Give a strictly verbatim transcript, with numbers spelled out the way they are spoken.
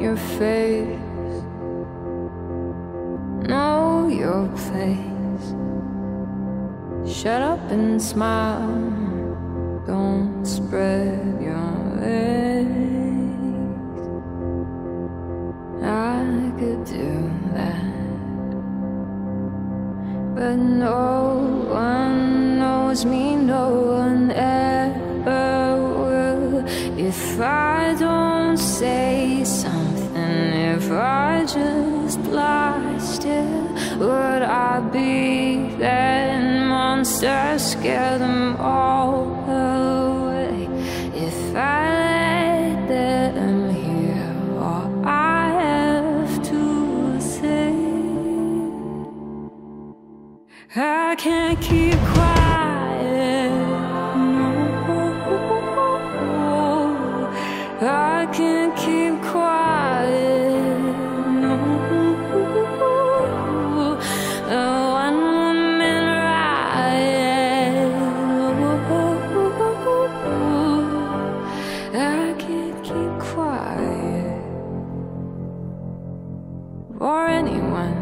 your face, know your place. Shut up and smile, don't spread your legs. I could do that, but no one knows me, no one ever will. If I don't say something, if I just lie still, would I be that monster, scare them all away? If I let them hear all I have to say, I can't keep quiet, no, I can't keep quiet, no. The one woman riot, I can't keep quiet for anyone.